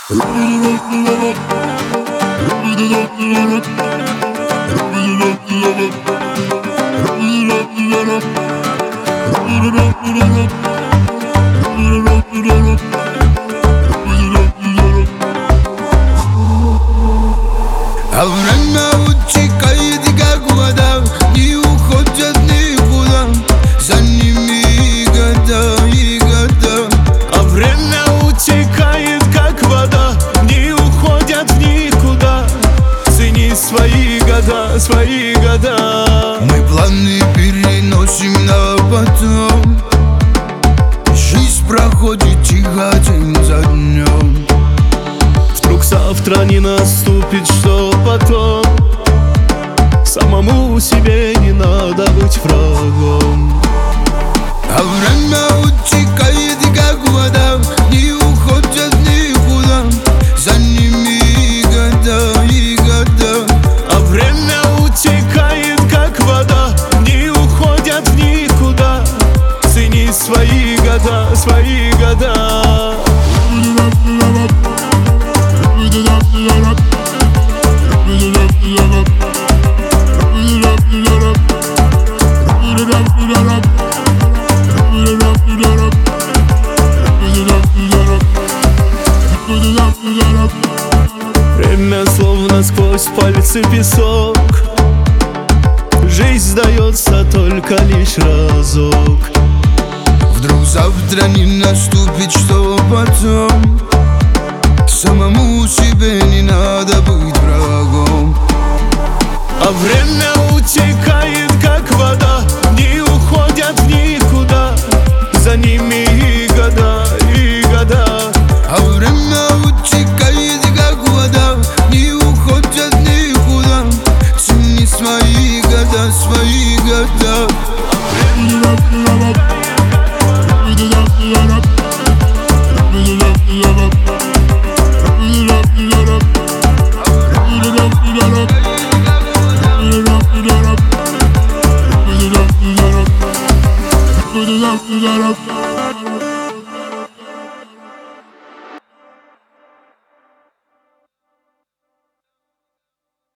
А время утекает, как вода, не уходят никуда, за ними года и года. А время утекает, как вода, не уходят никуда. Цени свои года, свои года. Мы планы переносим на потом. Жизнь проходит тихо день за днем. Вдруг завтра не наступит, что потом? Самому себе не надо быть врагом. А время утекает, как вода, не уходят никуда, за ними года и года. А время утекает, как вода, не уходят никуда. Цени свои года, свои года. Время словно сквозь пальцы песок. Жизнь сдается только лишь разок. Вдруг завтра не наступит, что потом? Самому себе не надо быть врагом. А время утекает, как вода, не уходят никуда. За ними и года, и года. А время утекает, как вода, не уходят никуда. Цени свои года, свои года. Up.